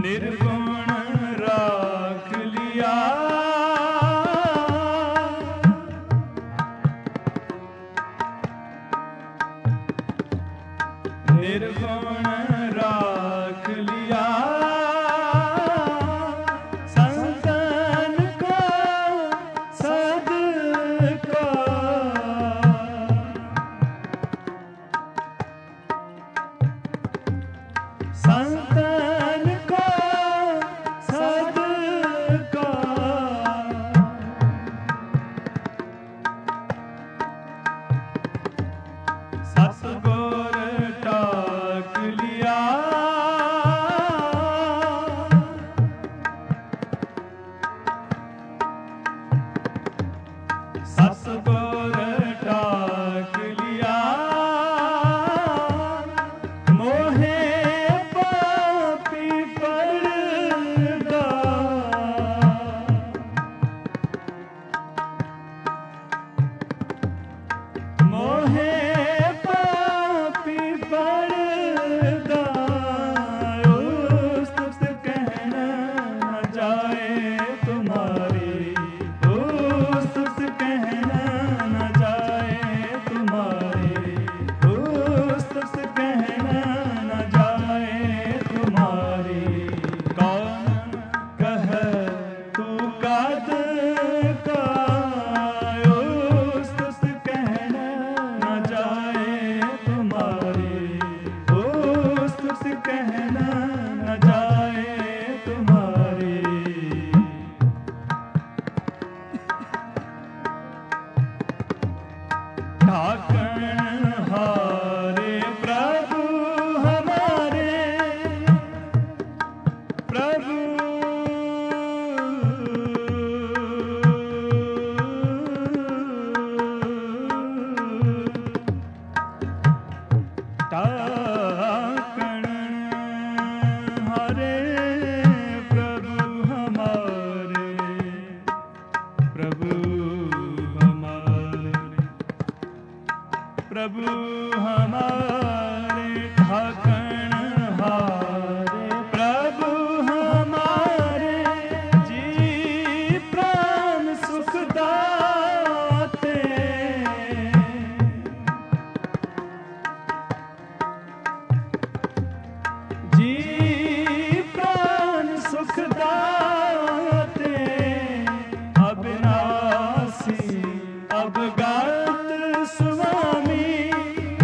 निर्गुण राख लिया, निर्गुण राख लिया, संतन का सदका, संतन का सदका, सतगुर टाक लिया, सतगुर टाक लिया, मोहे पापी पड़दा, मोहे पापी पड़दा, उस तुझ कहना न जाए तुम्हारी, उस तुझ कहना न जाए तुम्हारी, उस तुझ कहना न जाए तुम्हारी, कौन कहे तू काद का, उस तुझ कहना न जाए तुम्हारी, उस तुझ कहना न जाए तुम्हारी। ढाकन हारे प्रभु हमारे, प्रभु ढाकन हारे प्रभु हमारे, प्रभु हमारे, प्रभु हमारे, ढाकन हारे प्रभु हमारे, जी प्राण सुख दाते, जी प्राण सुख दाते, अविनाशी अवगत स्वामी,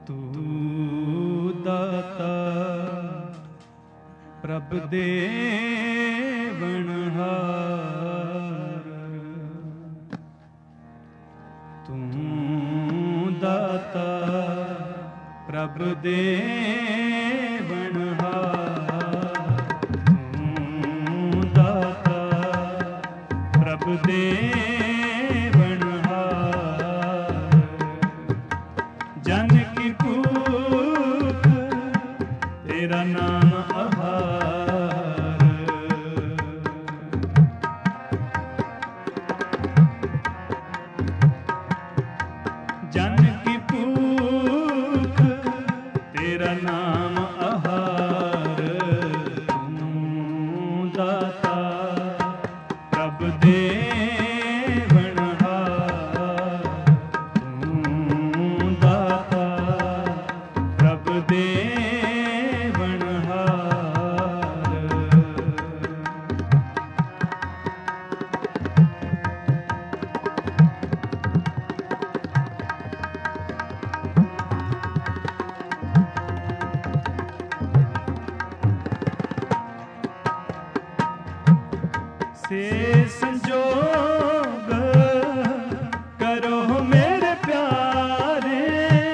तू दाता प्रभ देवनहार, तू दाता प्रभ देवनहार, तू दाता प्रभ देवनहार, जन की भूख तेरा नाम आहार, जन की भूख तेरा नाम आहार, तू दाता प्रभ देवनहार, तू दाता प्रभ देवनहार। से संजोग करो मेरे प्यारे,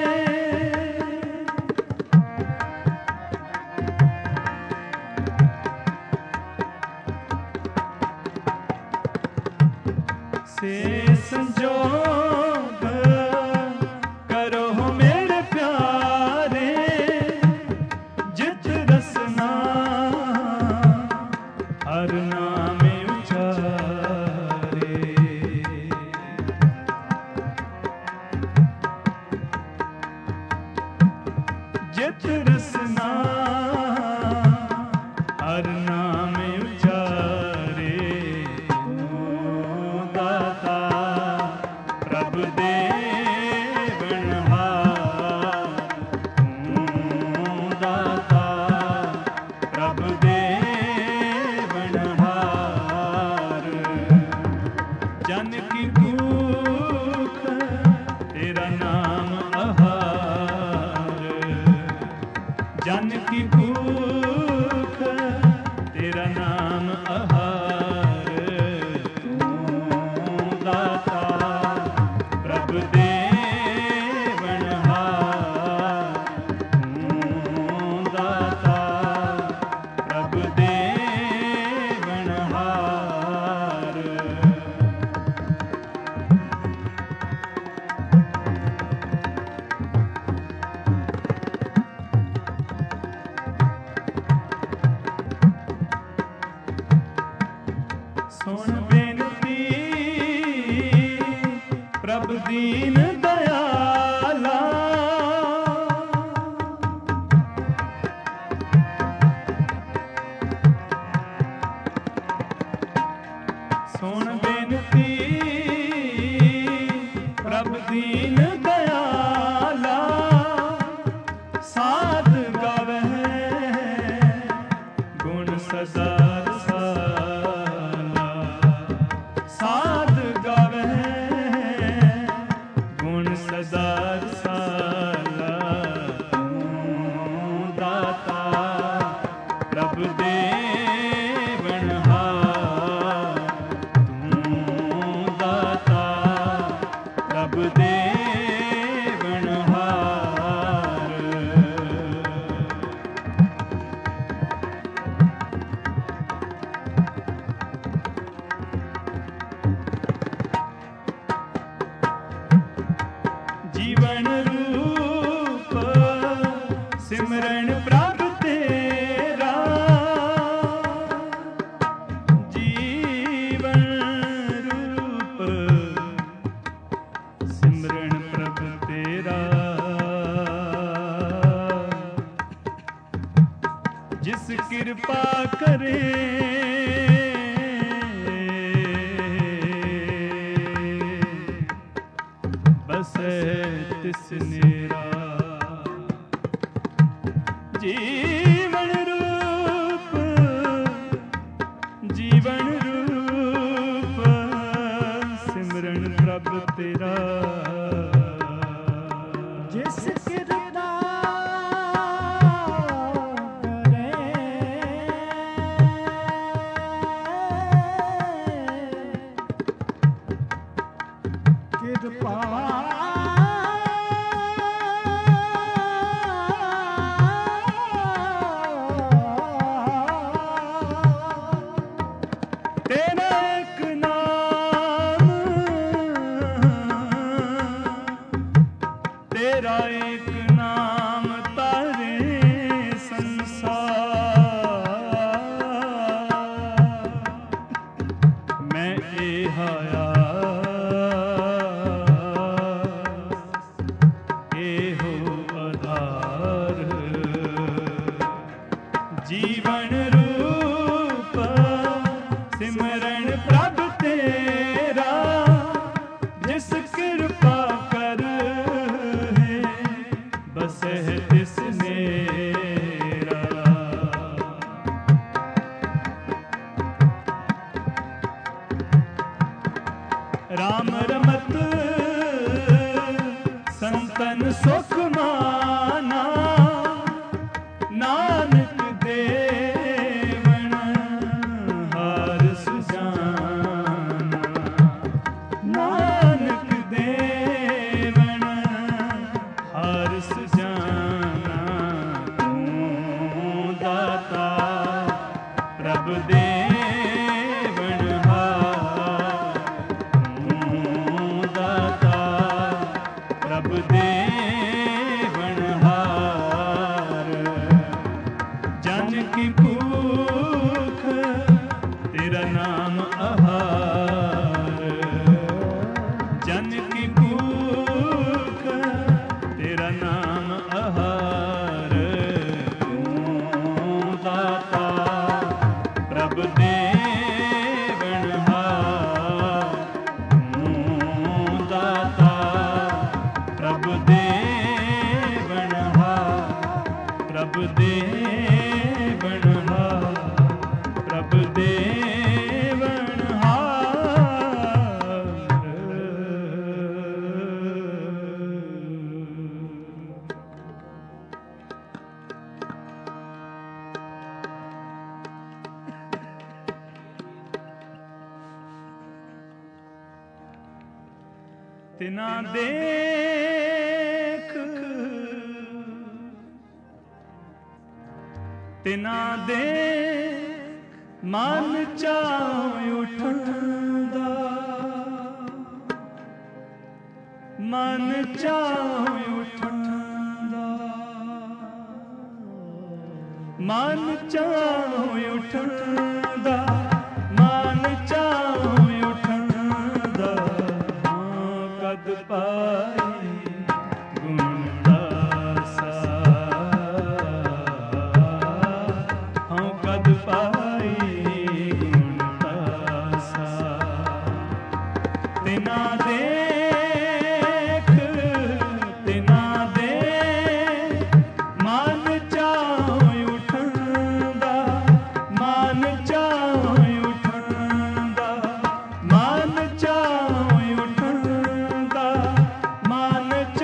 से संजोग करो मेरे प्यारे, जित रसना हर नाम उचारे, जित रसना हर नाम उचारे, तू दाता प्रभ देवनहार, तू दाता प्रभ देवनहार, जन की भूख तेरा नाम आहार, जन की भूख तेरा नाम आहार, तू दाता प्रभ देवनहार, तू दाता प्रभ देवनहार। सुन बेनती प्रभ दीन दयाला, सुन बेनती प्रभ दीन दयाला, साध गावे गुण सदा रसाला, साध गावे गुण सदा रसाला, तू दाता प्रभ देवनहार, तू दाता प्रभ देवनहार। जीवन रूप सिमरन प्रभ तेरा, जीवन रूप सिमरन प्रभ तेरा, जिस कृपा करे बस तिस नेरा, जीवन रूप सिमरन प्रभ तेरा, जिस कृपा तेरा एक नाम, तेरा एक नाम तारे संसार। मैं एहाया एहो आधार, जीवन रूप सिमरन प्रभ तेरा, जिस कृपा कर है बसे तिस मेरा। राम रमत संतन सुख माना, नानक देवन हार सुजाना। नानक देवन हार सुजाना, तू दाता प्रभ देवन हार, तू दाता प्रभ देवन हार। जन की भूख तेरा नाम आहार, जन की भूख तेरा नाम आहार। तू दाता प्रभ देवन हार, तू दाता प्रभ देवन हार, प्रभ देवन हार, प्रभ देवन हार। तिना देख, तिना देख मन चाह उठदा, मन चाह उठदा, मन चाह उठदा, मन चाह उठदा। हाँ कद पाए गुण दासा, हाँ कद पाए गुण दासा। तिना देख, तिना देख मन चाह उठदा, मन चाह उठदा, मन चाह उठदा, मन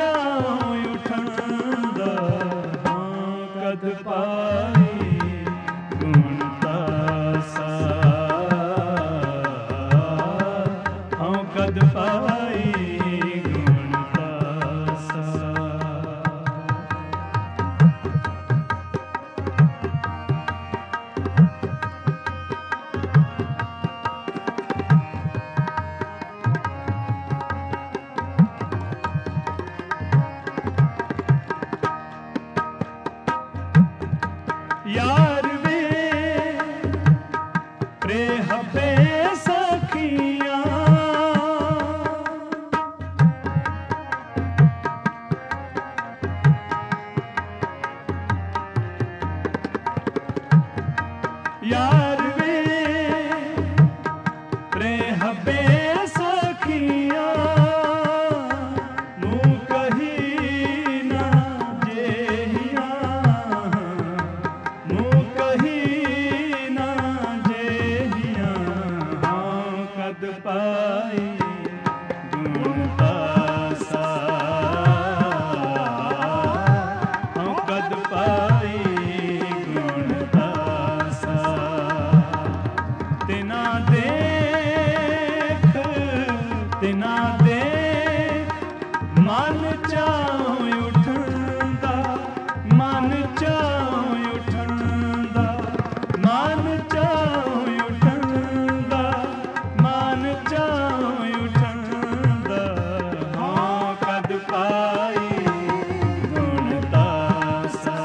मन चाहूं उठंदा, मन चाहूं उठंदा, मन चाहूं उठंदा, मन चाहूं उठंदा। हाँ कद पाई गुण दासा,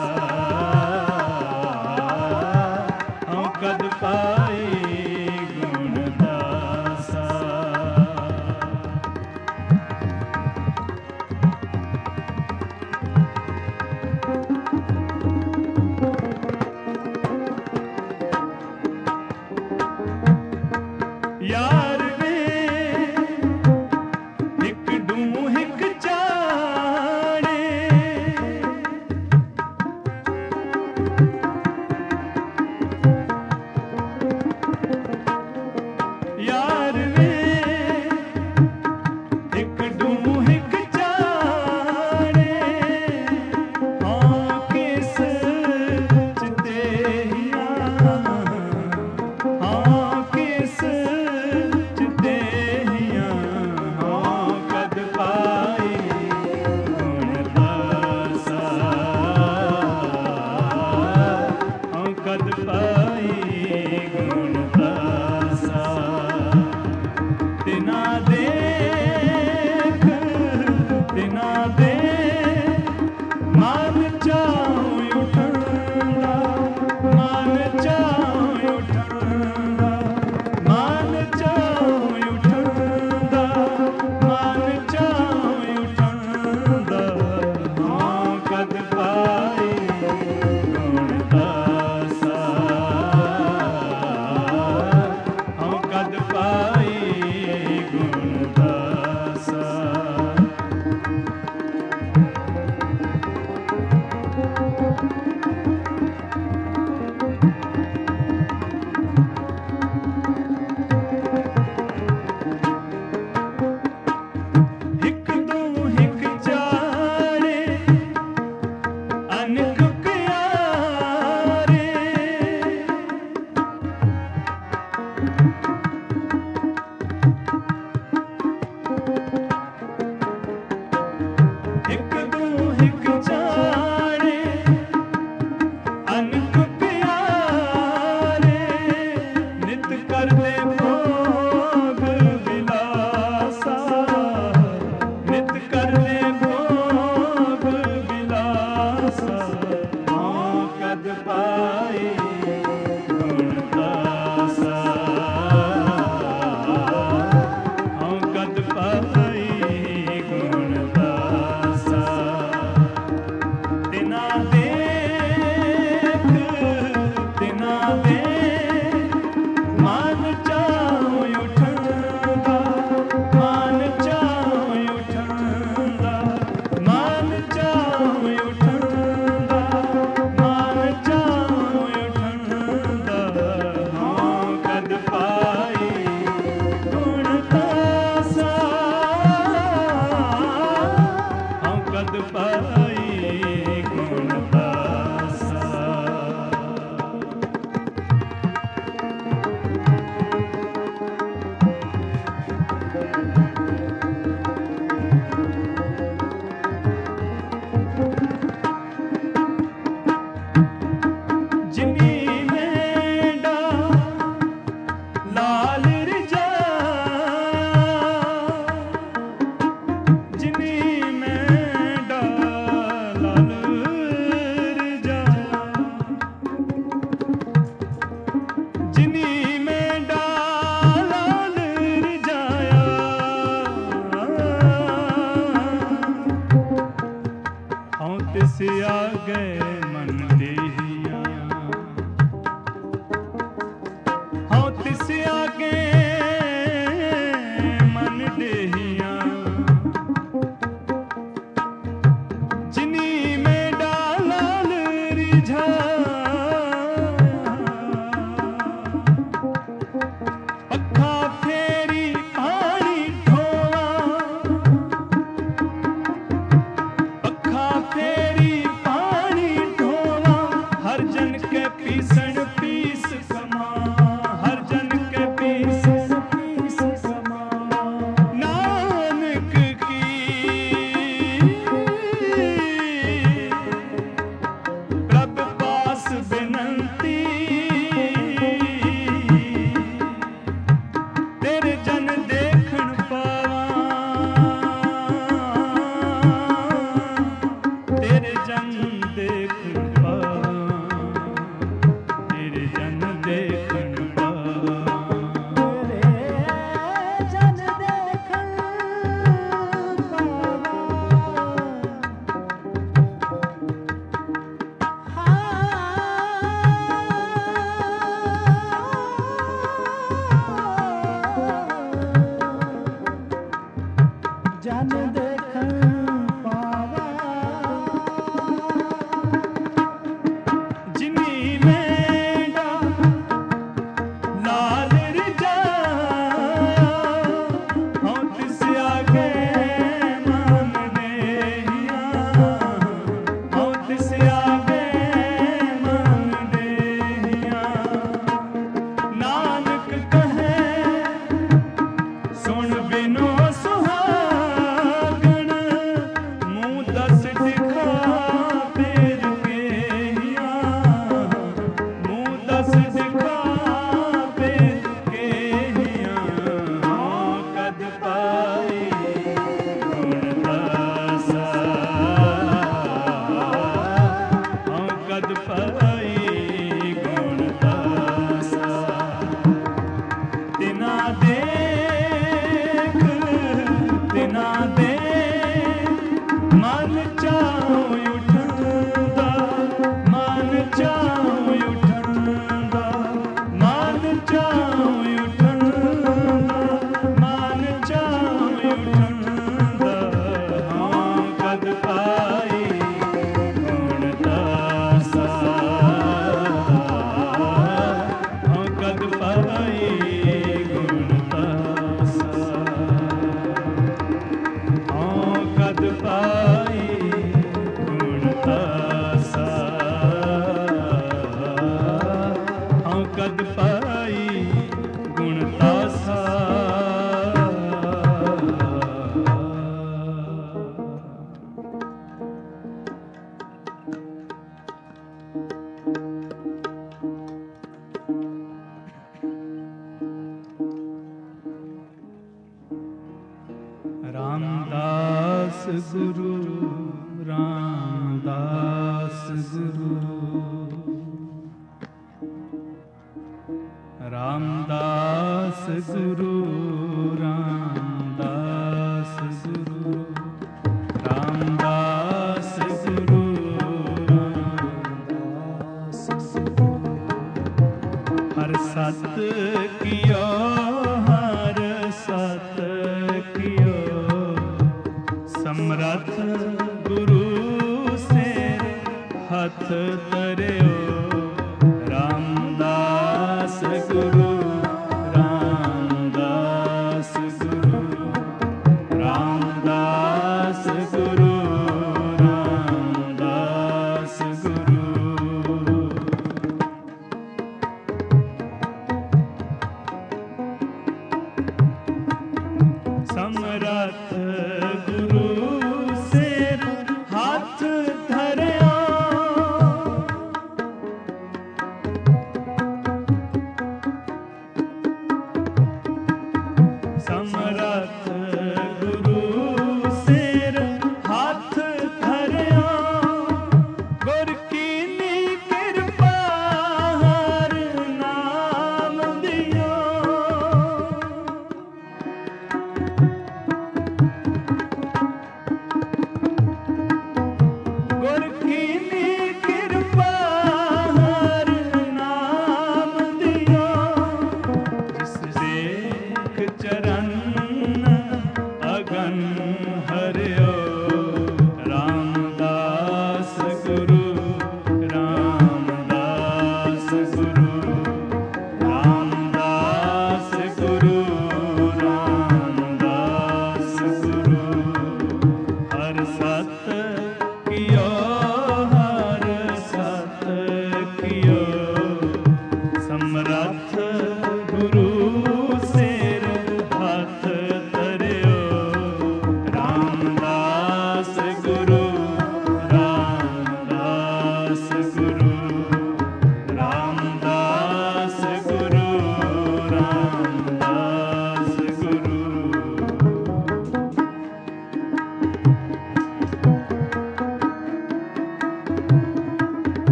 हाँ कद पाई गुण दासा। यार वे हिक डूं हिक चाड़े, यार वे हिक डूं हिक चाड़े। हाँ किस चिते हिया, हाँ किस चिते हिया। हाँ कद पाई गुण दासा, हाँ कद पाई गुण दासा। तिना देख तिना दे मन चाहूं उठंदा, मन चाहूं उठंदा, मन चाहूं उठंदा, मन चाहूं उठंदा। हाँ कद पाई गुण दासा, हाँ कद पाई गुण दासा। हिक दो हिक चाड़े अनक क्यारे, हिक दो हिक चाड़े अनक प्यारे। नित करदे भोग विलासा, नित करदे भोग विलासा। हाँ कद पाई गुण दासा, हाँ कद पाई गुण दासा। तिना देख तिना दे मन चाहूं उठंदा, मन चाहूं उठंदा, मन चाहूं उठंदा, मन चाहूं उठंदा। हाँ कद पाई गुण दासा, हाँ कद पाई गुण दासा। जिनी मेंढा लाल रिझाया, जिनी मेंढा लाल रिझाया, जिनी मेंढा लाल रिझाया। हाँ तिस आगे मन देहिया, हाँ तिस आगे मन देहिया। जिनी में डालाल रिझाया, पक्खा फेरी पानी ढोवा, पक्खा फेरी पानी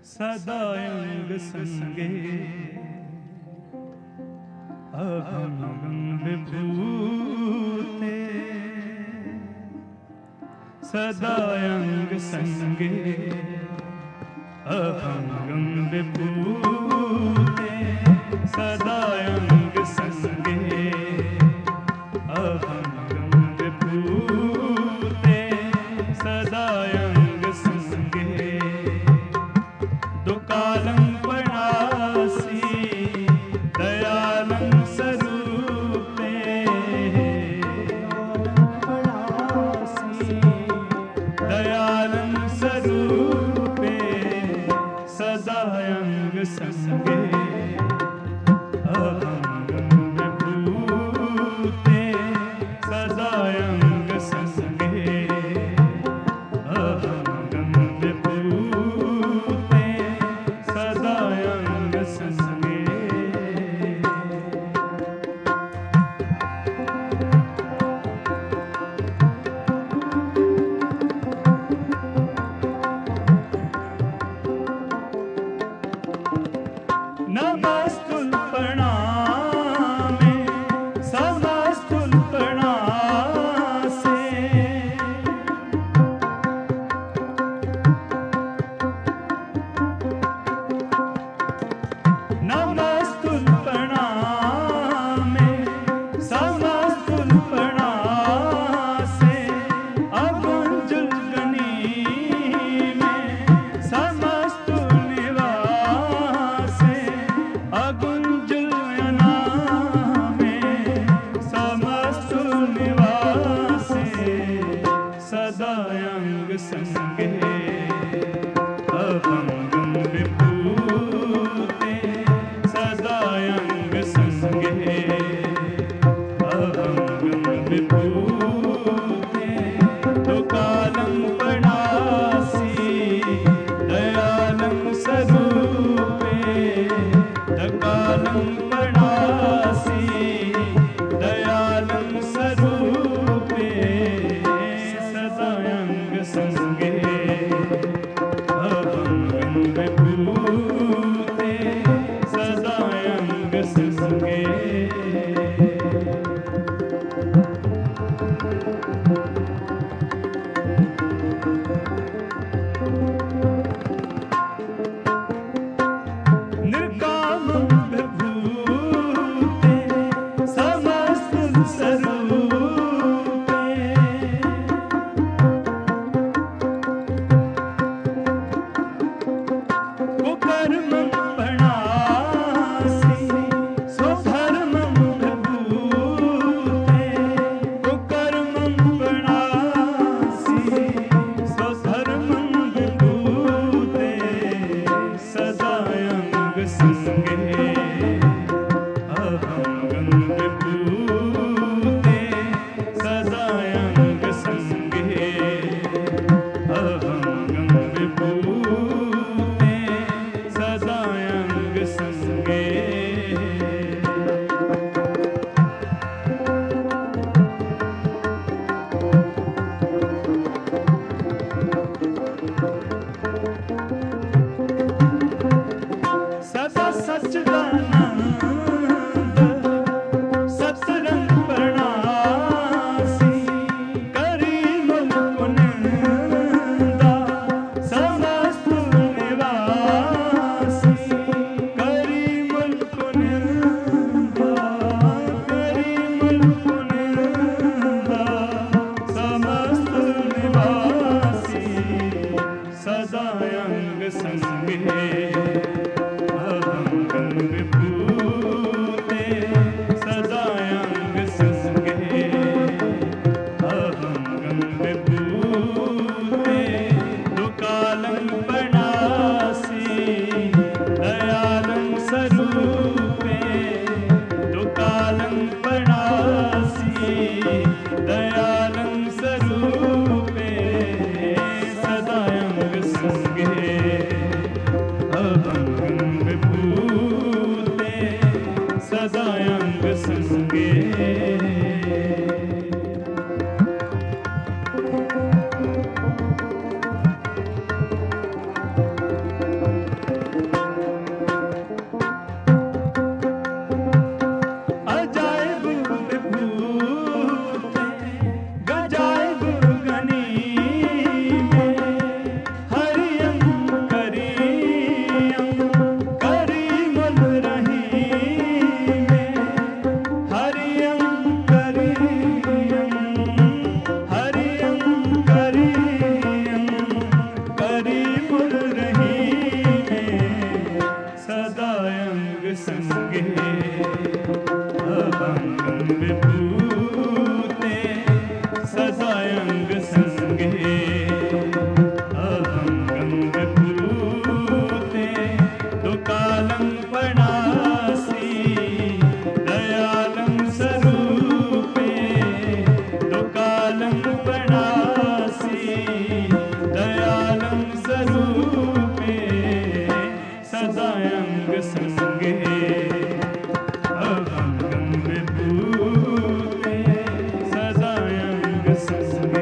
सदायंग संगे अभंगं विभूते सदायंग संगे अभंगं विभूते सदायंग संगे अभंगं विभूते सदायंग संगे दुकालं पणासी दयालं स्वरूपे दयालं स्वरूपे सदायंग संगे अभंगं विभूते सदायंग संगे अभंगं विभूते सदायंग संगे नमस्तुल प्रणामे समस्तुल प्रणासे नमस्तुल प्रणामे समस्तुल प्रणासे अगुंजुल गनी में समस्तुल निवासे अगुंजुल अनामे समस्तुल निवासे सदायंग संगे अभंगं विभूते सदायंग संगे अभंगं विभूते दुकालं पणासी दयालं स्वरूपे दकालं पणासी दयालं स्वरूपे सदायंग संगे अभंगं विभूते सदायंग संगे निर्कामं विभूते समस्तुल स्वरूपे कुकर्मं पणासी स्वधर्मं विभूते कुकर्मं पणासी स्वधर्मं विभूते सदायंग संगे अभंगं विभूते सदायंग संगे अभंगं विभूते सदायंग संगे सदा सच्चिदानंद सत्संग प्रणासी करी मुकुंदा समस्तुल निवासी करी मुकुंदा समस्तुल निवासी सदायंग संगे अभंगं विभूते सदायंग संगे अभंगं विभूते दुकालं पणासी दयालं स्वरूपे दुकालं पणासी दयालं स्वरूपे सदायंग संगे रही में सदा अंग संगे अभंगम विभूते सदा अंग संगे अभंगम विभूते दुकालं पणासी दयालं स्वरूपे दुकालं पणासी दयालं स्वरूपे सदा अंग संगे अभंगम विभूते सदा अंग संगे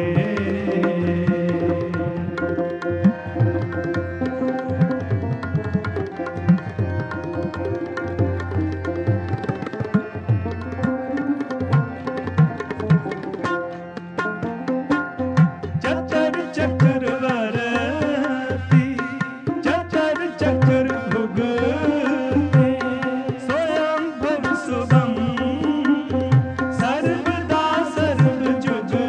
चतर चक्रवर्ती चतर चक्र भुगते स्वयं भव शुभम सर्वदा सर्व जुगते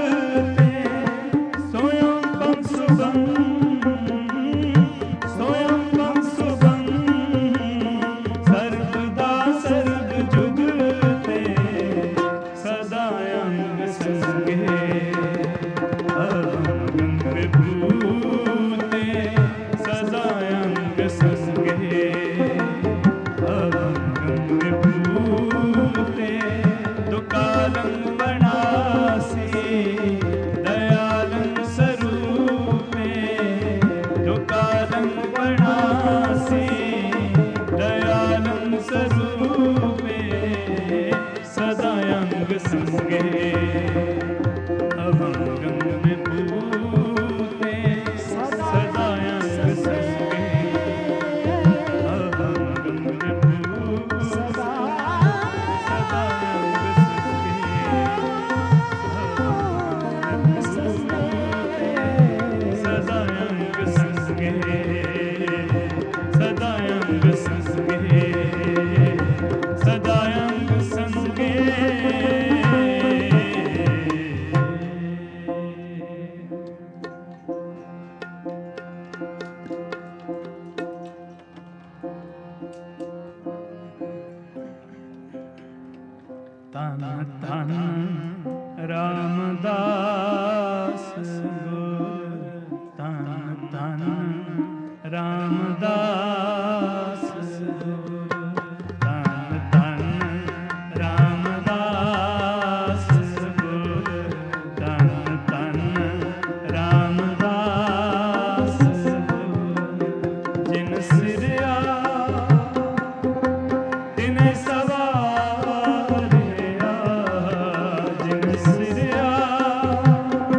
स्वयं भव शुभम स्वयं भव शुभम सर्वदा सर्व जुगते सदा अंग संगे अभंगम विभूते सदा अंग संगे अभंगम विभूते दुकालं पणासी दयालं स्वरूपे दुकालं पणासी दयालं स्वरूपे सदा अंग संगे अभंगम विभूते सदा अंग संगे अभंगम विभूते सदा अंग संगे सदा अंग संगे सदा अंग संगे तन तन रामदास गुर तन तन रामदास गुर तन तन रामदास गुर तन तन रामदास गुर जिन सिरया तिने सवारिया जिन सिरया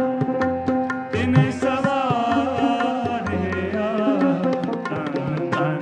तिने सवारिया तन तन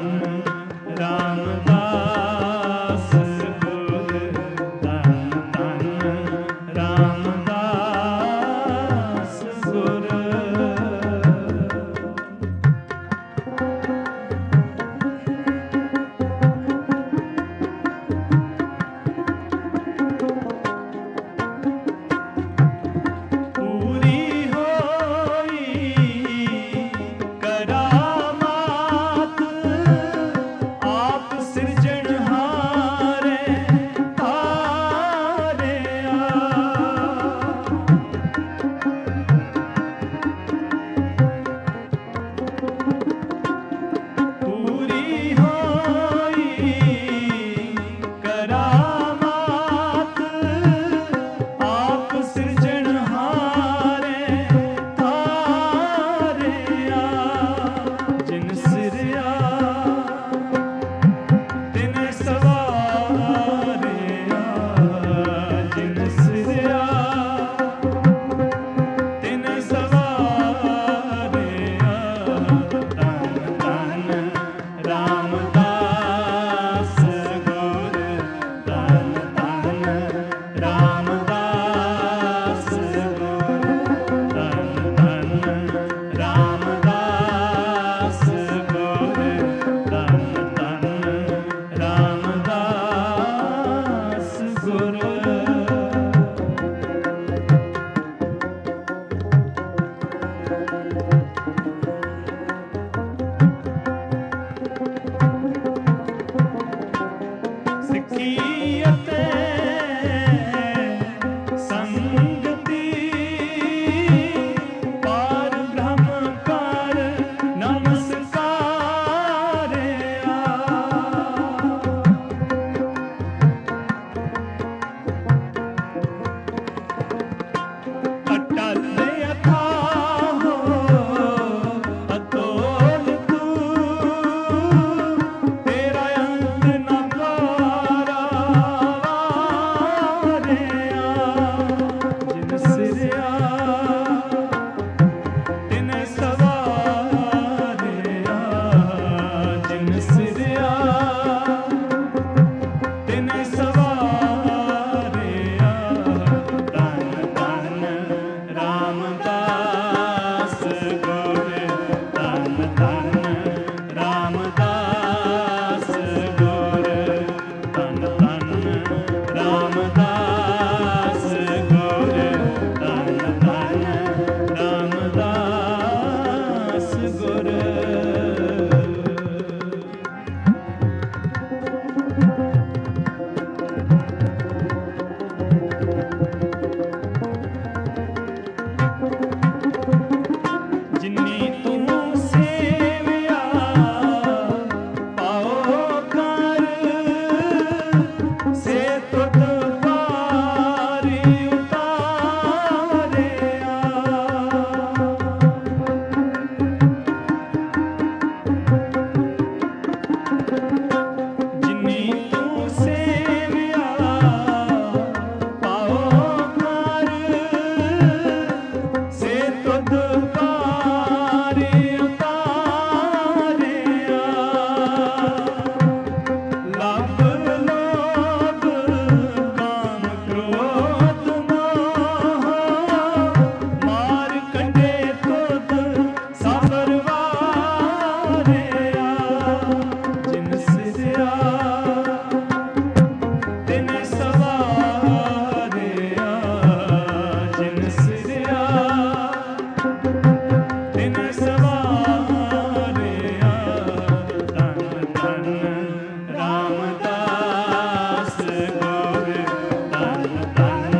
रामदास गुर धन धन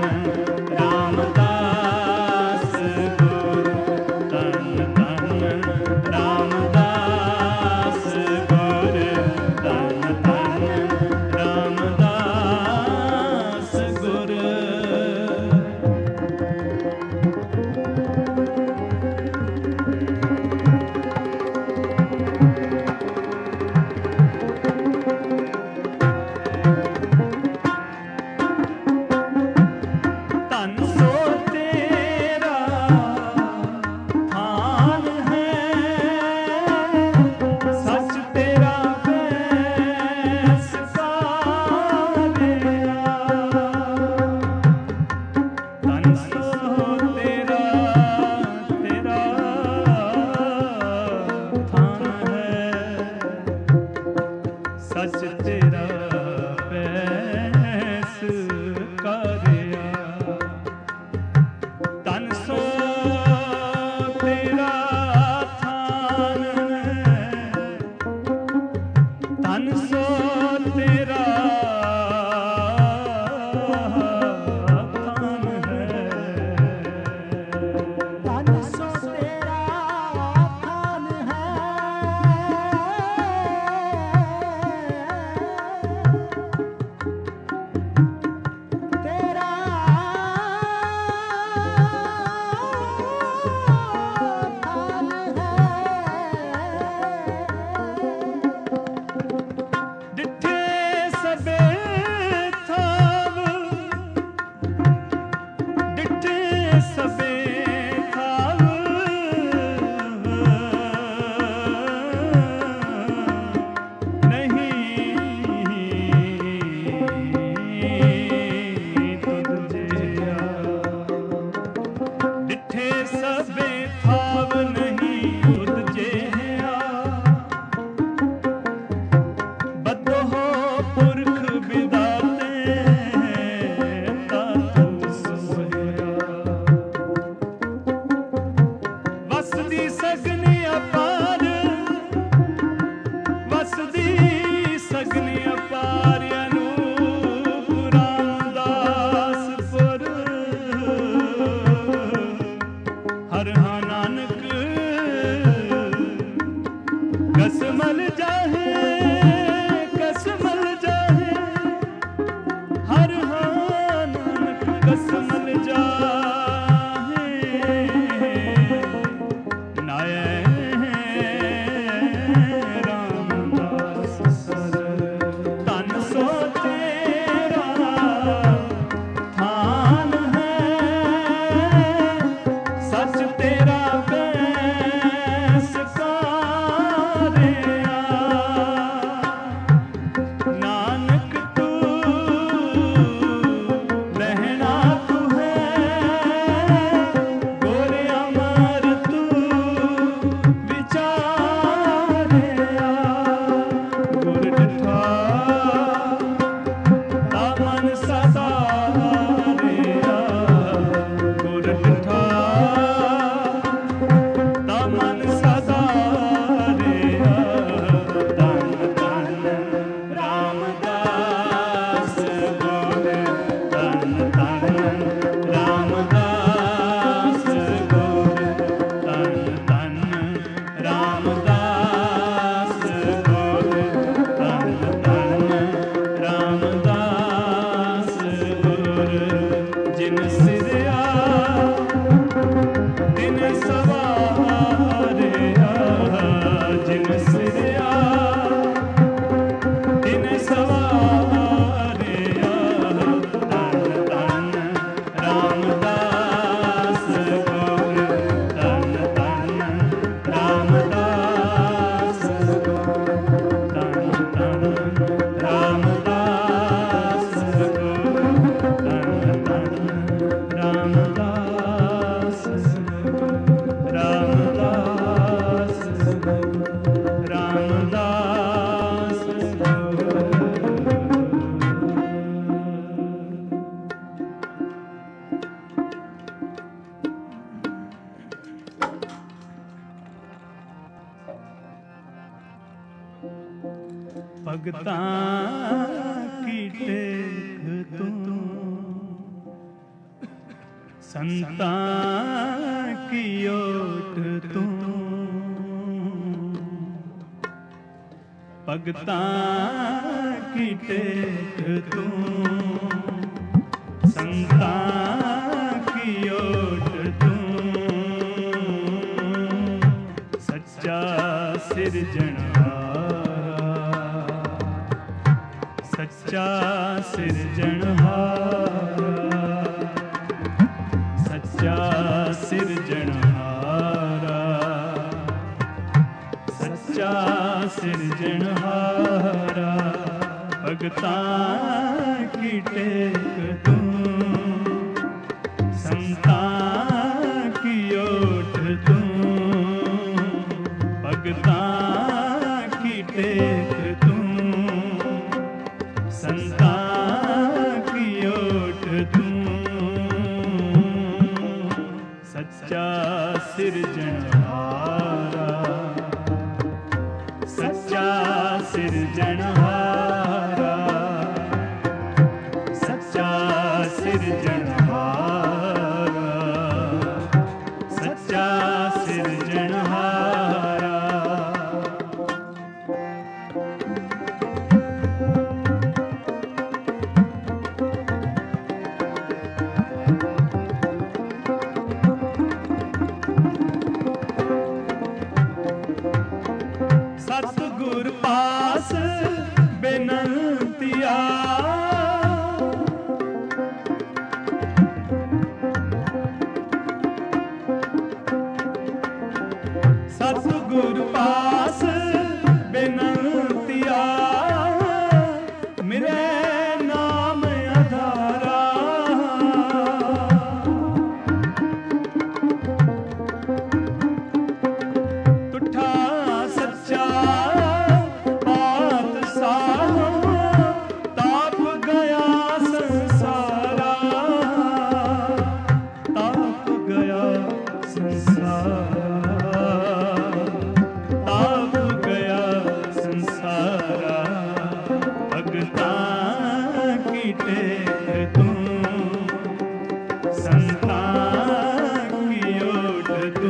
रामदास गुर धन धन रामदास गुर धन धन रामदास गुर सच तेरा पैस करिया तन सो तेरा थान तन सो तेरा थान है तन सो तेरा थान है तेरा थान है डिठे सबे थाव डिठे सबे थाव नहीं तुझे डिठे सबे थाव नहीं तुझे बदो हो पुरख बिदाते तातू सोया वसदी सगनी अपार वसदी सगनी अपार अनूप रामदासपुर हर हा नानक कसमल जाहे कसमल जाहे हर हा नानक कसमल जाहे नाय रामदास सर तन सो तेरा थान है सच तेरा पैस कारिया नानक तू रहना तू है गोरे अमर तू विचारिया गुर डिठा तामन सदा रिया गुर डिठा तामन सदा रिया धन धन रामदास गुर धन धन रामदास गुर धन धन रामदास गुर धन धन रामदास गुर जिन सिरया दिन सवारिया जिन सिरया दिन सवारिया धन धन रामदास गुर धन धन रामदास गुर धन धन रामदास गुर धन धन रामदास रामदास रामदास भगतां की टेक तू, संतां की ओट तू, भगतां की टेक तू, संतां की ओट तू, सच्चा सिरजनहारा, सच्चा सिरजनहारा, सच्चा सिरजनहारा, सच्चा सिरजनहारा, भगतां की टेक तू, संतां की ओट तू, भगतां की टेक तू, संतां की ओट तू, सच्चा सिरजनहारा, सच्चा सिरजनहारा, सच्चा सिरजनहारा, सच्चा सिरजनहारा। सतगुर पास बेनंतिया, सतगुर पास बेनंतिया, मेरे नाम आधारा, तुठा सच्चा पातशाह, ताप गया संसारा, ताप गया संसारा, ताप गया संसारा, भगतां की टेक तू, संतां की ओट तू,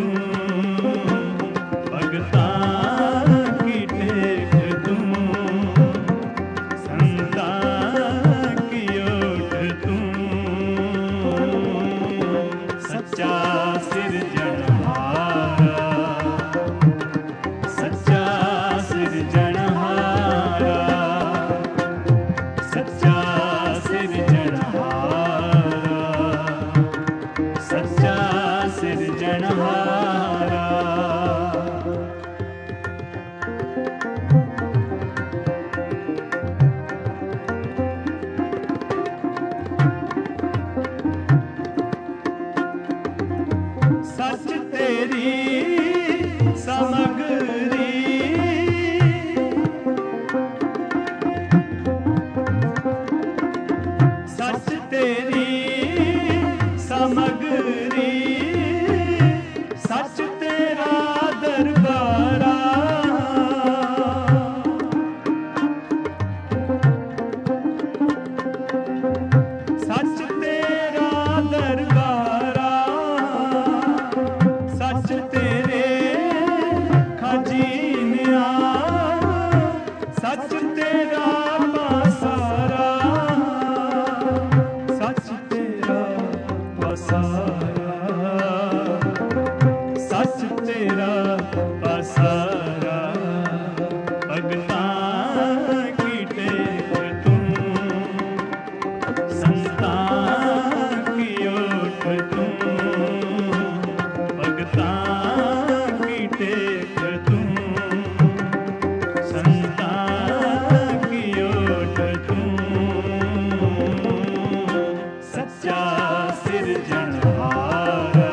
भगतां की टेक तू, संतां की ओट तू, सच्चा सिरजनहारा, सच्चा सिरजनहारा, सच्चा सिरजनहारा, सच्चा सिरजनहारा। सच तेरी समगरी, सच तेरी समगरी, सच तेरा दरबारा, सच तेरा दरबारा, सच तेरे खजीनिया, सच तेरा पासारा, सच तेरा पासारा, सच तेरा पासारा, भगतां की टेक तू, संतां की ओट तू, भगतां की टेक तू, संतां की ओट तू, सच्चा सिरजनहारा,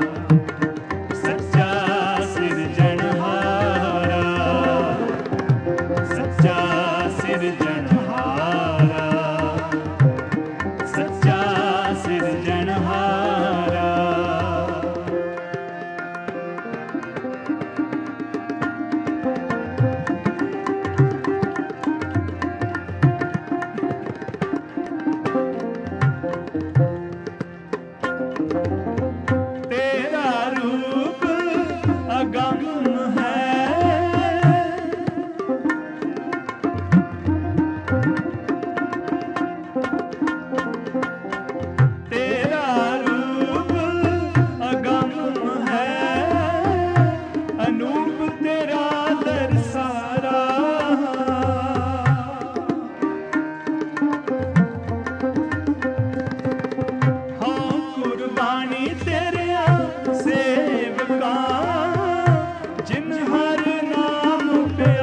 सच्चा सिरजनहारा,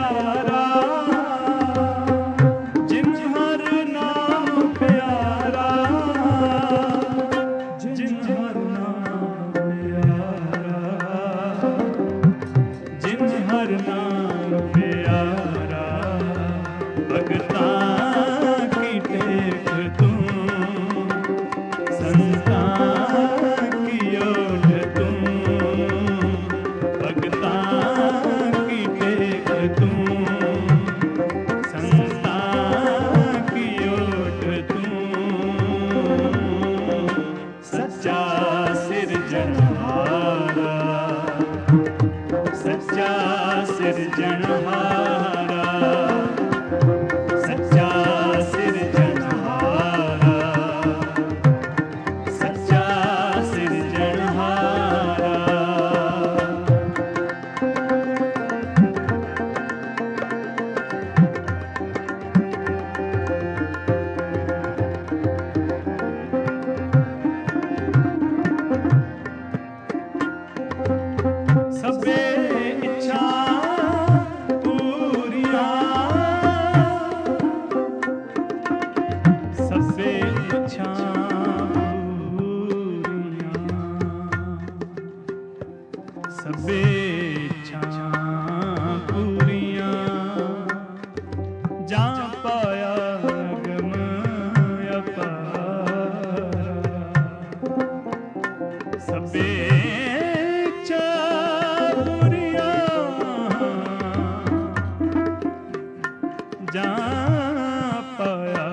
प्यारा जिन हर नाम प्यारा जिन हर नाम प्यारा जिन हर नाम प्यारा भगता की टेक तुम संता की ओट तुम भगता की टेक तुम संता की ओट तुम सच्चा सिरजनहारा सच्चा सिरजनहारा सच्चा सिरजनहारा सच्चा सिरजनहारा सबे इच्छा पूरियां सबे इच्छा पूरियां सबे इच्छा पूरियां जा पाया अगम अपार सबे इच्छा पूरियां जा पाया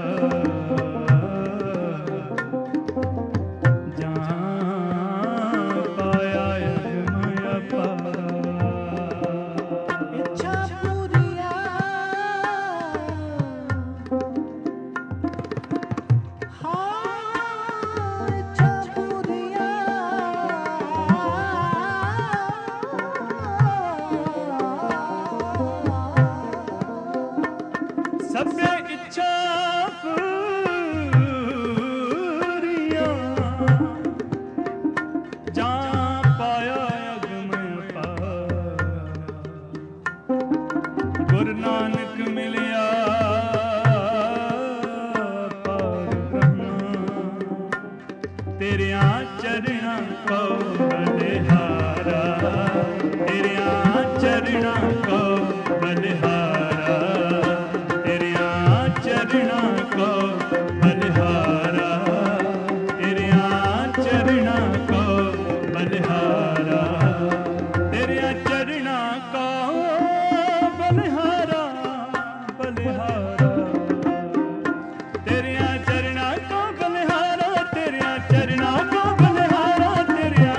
जा पाया अगम अपार इच्छा पूरिया हाँ इच्छा पूरिया सबे इच्छा पूरियां जा पाया अगम अपार गुरु नानक मिलिया पार ब्रह्म तेरिया चरणा को बलिहारा तेरिया चरणा को बलिहारा तेरिया चरणा को बलिहारा तेरिया चरणा को बलिहारा तेरिया चरणा को बलिहारा बलिहारा तेरिया चरणा को बलिहारा तेरिया चरणा को बलिहारा तेरिया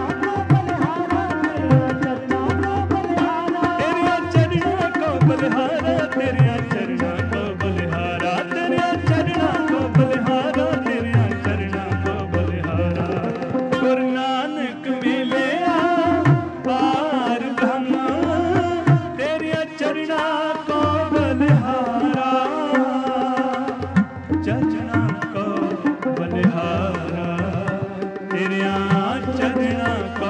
तेरिया चरणा को बलिहारा तेरिया चरणा को बलिहारा तेरिया चरणा को बलिहारा तेरिया चरणा को बलिहारा गुरु नानक मिलिया पार ब्रह्म तेरिया चरणा को बलिहारा चरणा को बलिहारा तेरिया चरणा को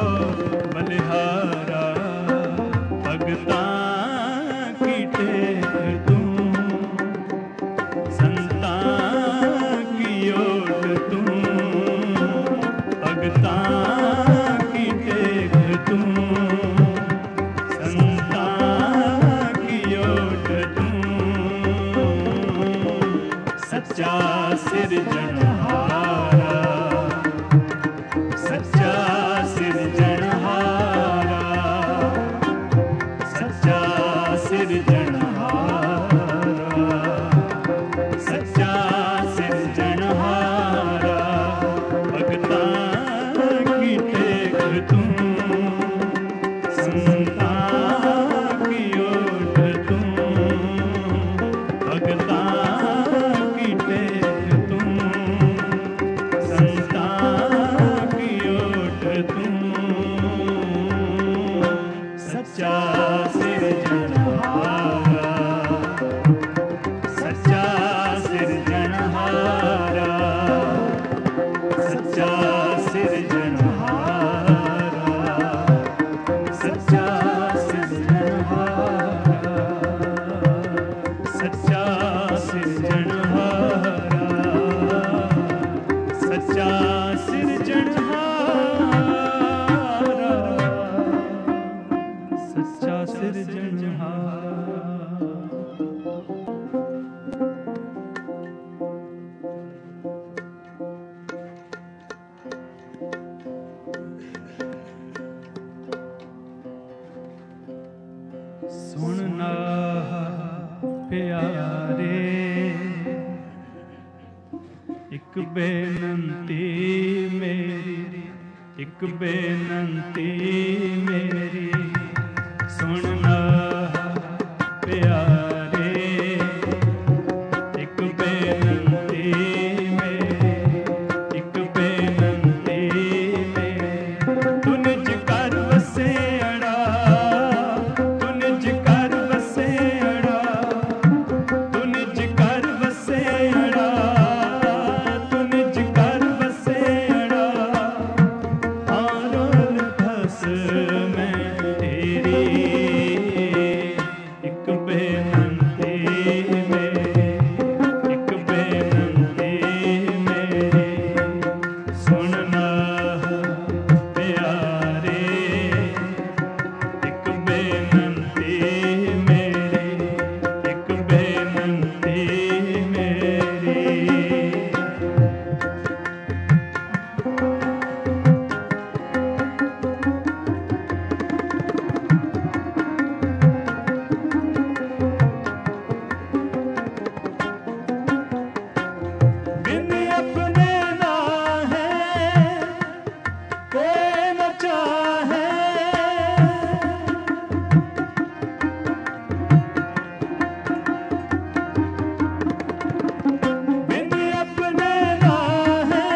बलिहारा भगता की टेक तुम बेनती मेरी, एक बेनती मेरी, सुनना प्यारे। एक बेनती मेरी, एक बेनती मेरी, तू निज कर वसेड़ा, तू निज कर वसेड़ा, तू निज कर वसेड़ा, तू निज कर वसेड़ा। आरोल फस मैं तेरी, एक बेनती मेरी, एक बेनती मेरी, सुनना प्यारे। एक बेनती मेरी, एक बेनती मेरी। बिन अपने ना है कोई न चाहे, बिन अपने ना है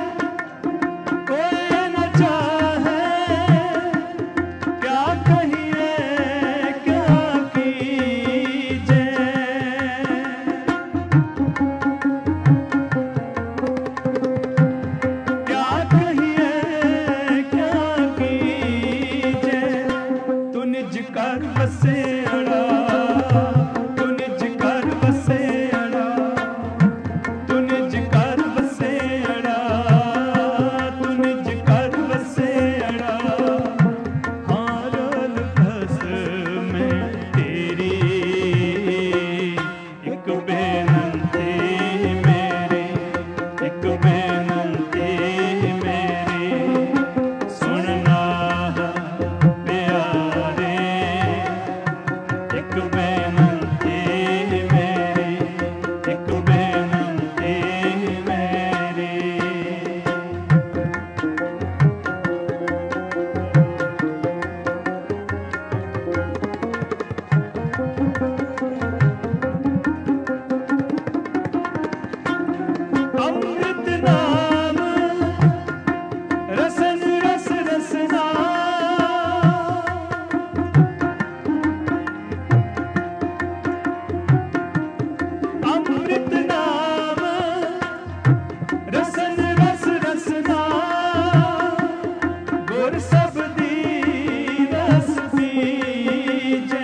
कोई न चाहे। क्या कहिए क्या कीजे, क्या कहिए क्या कीजे। तू निज कर वसेड़ा, तू निज कर वसेड़ा, तू निज कर वसेड़ा, तू निज कर वसेड़ा। हारोल फस मैं तेरी, एक बेनती मेरी, एक बेनती मेरी, सुनना प्यारे। एक बेनती मेरी, एक बेनती मेरी। अमृत नाम रसन रस रसना, अमृत नाम रसन रस रसना। गुर सबदी रस पीजे,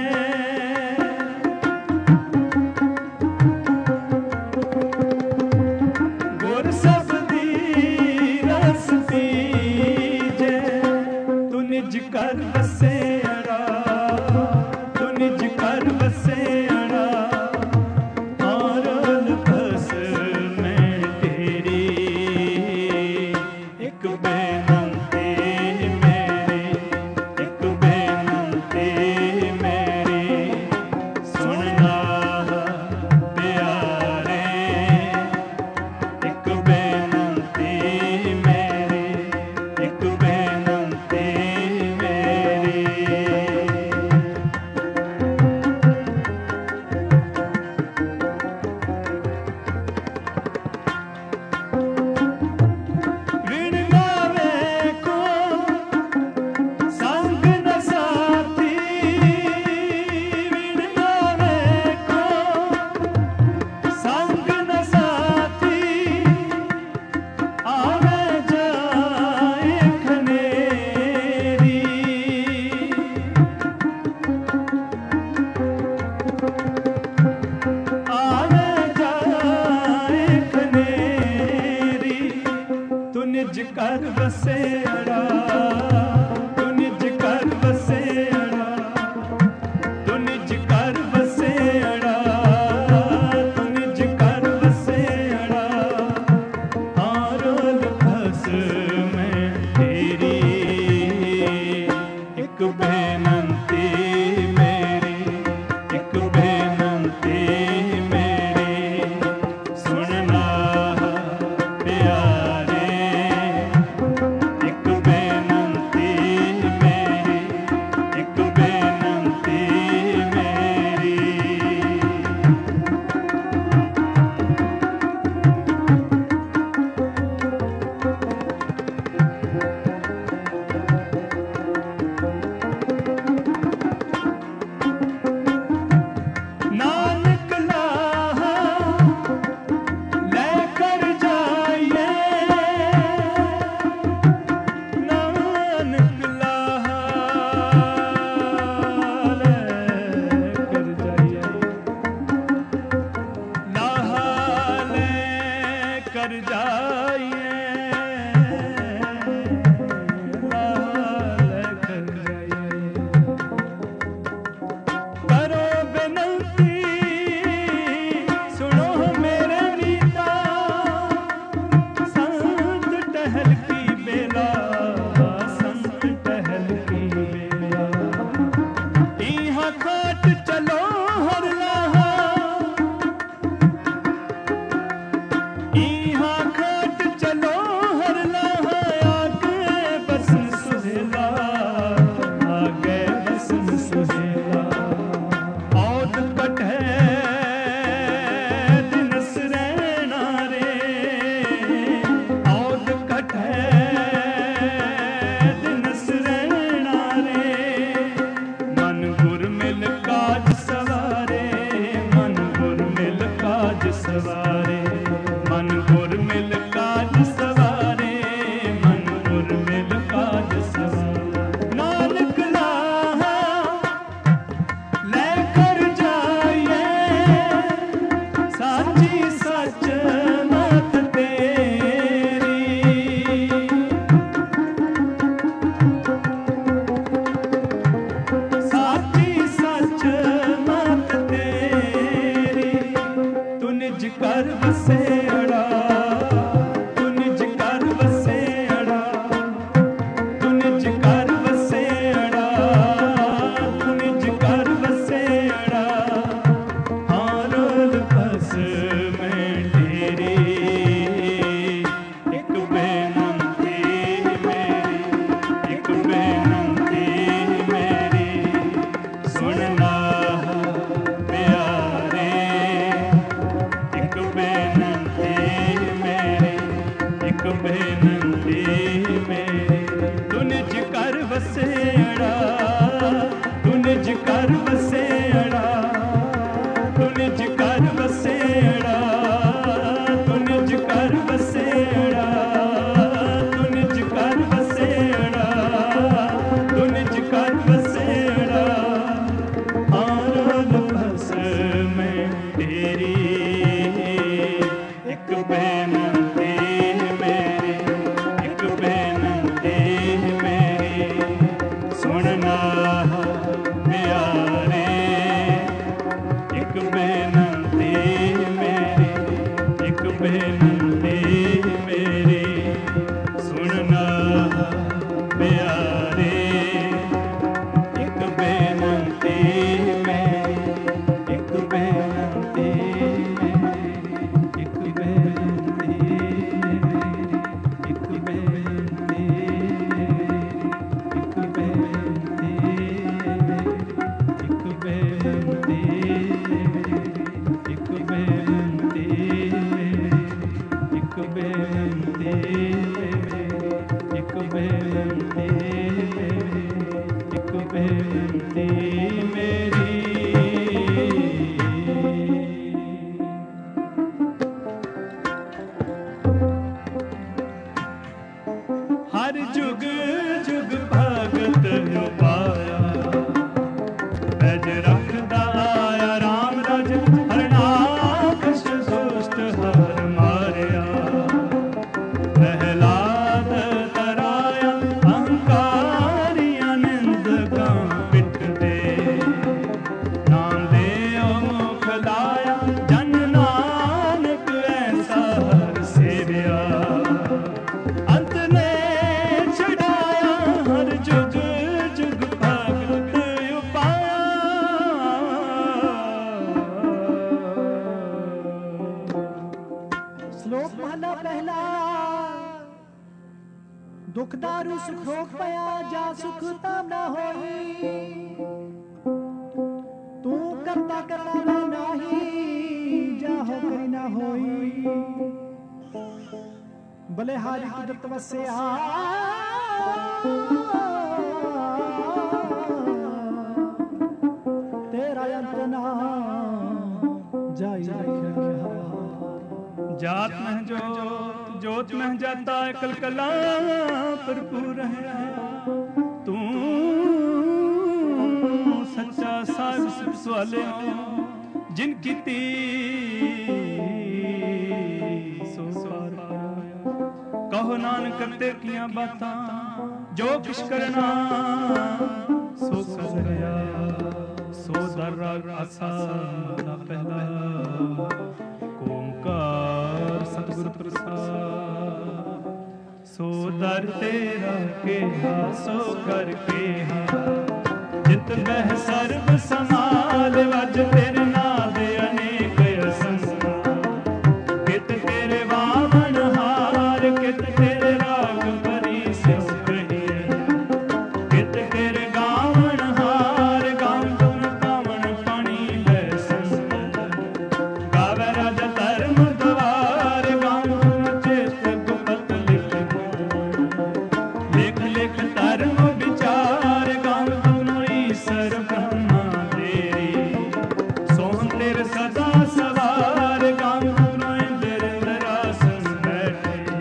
गुर सबदी रस पीजे। तू निज कर वसेड़ा, तू निज कर वसेड़ा। आरोल फस मैं तेरी, एक बेनती मेरी, एक बेनती मेरी, सुनना प्यारे। एक बेनती मेरी, एक बेनती मेरी। ऋण गावे को संग न साथी, ऋण गावे को संग न साथी। आवे जाए खनेरी, आवे जाए खनेरी। तू निज कर वसेड़ा, तू निज कर वसेड़ा, तू निज कर वसेड़ा, तू निज कर वसेड़ा। आरोल फस मैं तेरी, एक बेनती मेरी, एक बेनती मेरी, सुनना कटै दिनस रहना रे, औद कटै दिनस रहना रे। मन गुर मिल काज सवारे, मन गुर मिल काज सवारे, मन गुर मिल काज सवारे, मन गुर मिल काज सवारे। नानक लाहा लेकर जाइए, साची सच मत तेरी, साची सच मत तेरी। तू निज कर बसेड़ा, तू निज कर बसेड़ा, तू निज कर बसेड़ा, तू निज कर बसेड़ा। हारोल बस में तेरी, एक बेनंती मेरी, एक बेनंती मेरी, सुनना प्यारे। एक बेनंती मेरी, एक बेनंती मेरी। तू निज कर बसेड़ा, तू निज कर बसेड़ा, तू निज कर बसेड़ा, तू निज कर बसेड़ा, तू निज कर बसेड़ा, तू निज कर बसेड़ा। आरोल बस में तेरी, एक बेनंती मेरी, एक बेनंती मेरी, सुनना प्यारे। एक बेनंती मेरी, एक बेनंती मेरी, सुनना प्यारे। एक बेनंती मेरी, एक बेनंती मेरी, एक बेनंती मेरी, एक बेनंती मेरी, एक बेनंती मेरी, एक बेनंती मेरी, एक बेनंती मेरी, एक बेनंती मेरी, एक बेनंती मेरी, एक बेनंती मेरी। हर जुग जुग भगत पाया, बैज रखदा आया राम राज। हरनाकश दुष्ट हर मारिया, प्रहलाद तराया। अहंकारियां निंदकां पिट दे, नाम दे मुख लाया। जन नानक ऐसा हर सेविया, अंत ने छड़ाया। हर जुग जुग भगत उपाया। श्लोक पहला पहला, दुख दारू सुख रोग पया, जा सुख ताम ना होई। तू करता करता मैं नाही, जा हो करी ना होई। बलिहारी कुदरत वसिया, तेरा अंत ना जाई रखिया। जात में जोत, जोत में जाता है कलकला भरपूर है। तू सच्चा साहिब सवाले, जिनकी ती सो पार पाया। कहो नानक करते किया बातां, जो किश करना सो कर रहा। सो दर आसा ना पहला, ओंकार सतगुर प्रसाद। सो दर तेरा केहा, सो कर केहा। जित बह सर्ब समाल, वज तेरे नाद अनेक असंसा। कित तेरे वामन हार, कित तेरे राग परी स्यो कहिए। कित तेरे गावन हार, गावन तुम गावन पानी बैसन। ਸਵਾਰ ਗਾਮ ਗੁਰੂ ਇੰਦਰ ਇੰਦਰਾਸਨ ਬੈਠੇ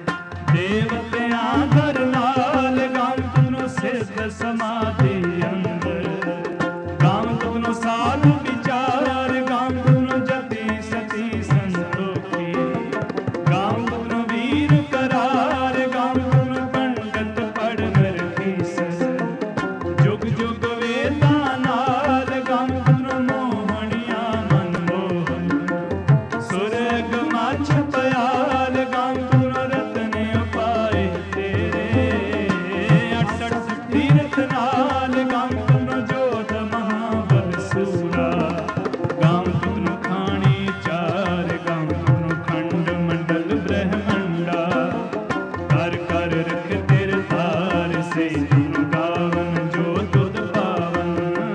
ਦੇਵਤਿਆਂ ਦਰ ਨਾਲ ਗਾਮ ਗੁਰੂ ਸਿੱਧ ਸਮਾਧੀ ਅੰਦਰ ਗਾਮ ਗੁਰੂ ਸਾਧ ਵਿਚਾਰ ਗਾਮ ਗੁਰੂ ਜਤੀ ਸਤੀ ਸੰਤੋਖੀ ਗਾਮ ਗੁਰੂ ਵੀਰ ਕਰਾਰ ਗਾਮ ਗੁਰੂ ਪੰਡਤ ਪੜ੍ਹ ਰਖੀ ਸਸ ਜੁਗ ਜੁਗ ਵੇਦਾਂ ਨਾਲ ਗਾਮ ਗੁਰੂ ਮੋਹਣੀਆਂ ਮਨ ਮੋਹਨ ਸੁਰਗ ਮਛ ਪਿਆਲ ਗਾਮ ਗੁਰੂ ਰਤਨ ਉਪਾਏ ਤੇਰੇ ਅਟ ਅਟ ਤੀਰਥ ਨਾਲ ਗਾਮ ਗੁਰੂ ਜੋਤ ਮਹਾਬਲ ਸੂਰਾ ਗਾਮ ਗੁਰੂ ਖਾਣੀ ਚਾਰ ਗਾਮ ਗੁਰੂ ਖੰਡ ਮੰਡਲ ਬ੍ਰਹਮੰਡਾ ਕਰ ਕਰ ਰਖ ਤੇਰੇ ਤਾਰ ਸੇ ਗੁਰੂ ਗਾਵਨ ਜੋ ਤੁਧ ਪਾਵਨ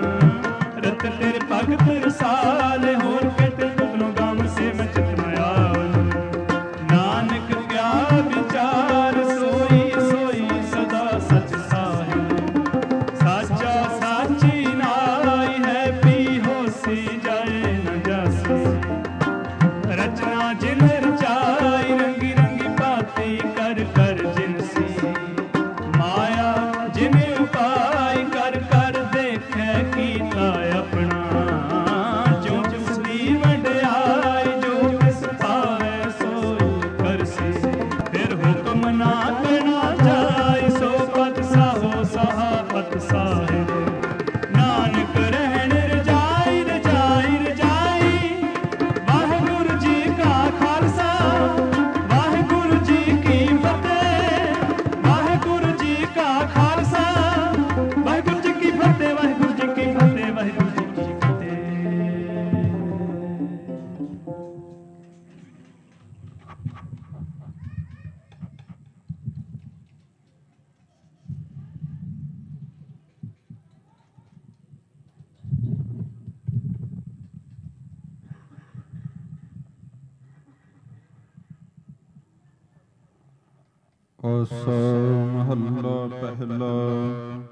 ਰਤ ਤੇਰੇ ਭਗਤ ਰਸਾਲ ਹੋਰ ਕਿਤੇ ਤੁਧਨੋ ਗਾਮ ਸੇ ਮੈਂ ਚਿਤ ਮਿਆਵਨ ਨਾਨਕ ਕਿਆ ਵਿਚਾਰ ਸੋਈ ਸੋਈ ਸਦਾ ਸਚ ਸਾਹਿਬ ਸਾਚਾ ਸਾਚੀ ਨਾਈ ਹੈ ਪੀ ਹੋਸੀ ਜਾਏ ਨ ਜਾਸੀ ਰਚਨਾ ਜਿਨ ਰਚਾਈ ਰੰਗੀ ਰੰਗੀ ਭਾਤੀ ਕਰ ਕਰ ਜਿਨਸੀ ਮਾਇਆ ਜਿਨ ਉਪਾਈ ਕਰ ਕਰ ਦੇਖੈ ਕੀਤਾ ਆਪਣਾ ਜੋ ਜਿਸ ਦੀ ਵਡਿਆਈ ਜੋ ਕਿਸ ਭਾਵੈ ਸੋਈ ਕਰਸੀ ਫਿਰ ਹੁਕਮ ਨਾ ਕਰਨਾ ਜਾਏ ਸੋ ਪਤ ਸਾਹੋ ਸਹਾ ਪਤ ਸਾਹਿਬ ਨਾਨਕ ਰਹਿਣ ਰਜਾਈ ਰਜਾਈ ਰਜਾਈ ਵਾਹਿਗੁਰੂ ਜੀ ਕਾ ਖਾਲਸਾ ਵਾਹਿਗੁਰੂ ਜੀ ਕੀ ਫਤਿਹ ਵਾਹਿਗੁਰੂ ਜੀ ਕਾ ਖਾਲਸਾ ਵਾਹਿਗੁਰੂ ਜੀ ਕੀ ਫਤਿਹ ਵਾਹਿਗੁਰੂ ਜੀ ਕੀ ਫਤਿਹ ਵਾਹਿਗੁਰੂ ਜੀ ਕੀ ਫਤਿਹ। ਆਸਾ ਮਹੱਲਾ ਪਹਿਲਾ।